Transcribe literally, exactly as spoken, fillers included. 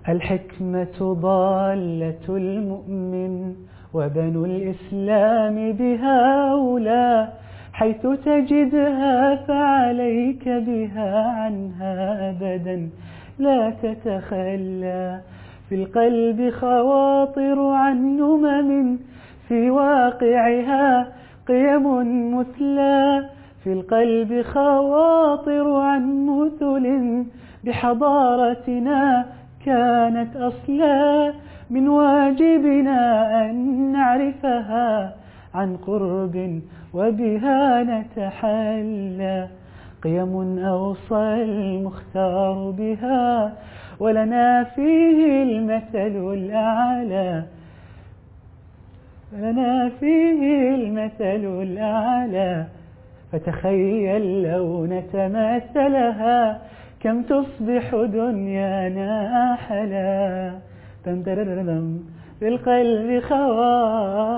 الحكمة ضالة المؤمن وبنو الإسلام بها أولى، حيث تجدها فعليك بها عنها أبدا لا تتخلى. في القلب خواطر عن أمم في واقعها قيم مثلى، في القلب خواطر عن مثل بحضارتنا كانت أصلا، من واجبنا أن نعرفها عن قرب وبها نتحلى. قيم أوصى المختار بها ولنا فيه المثل الأعلى، لنا فيه المثل الأعلى. فتخيل لو نتمثلها كم تصبح دنيانا أحلى. بالقلب خواطر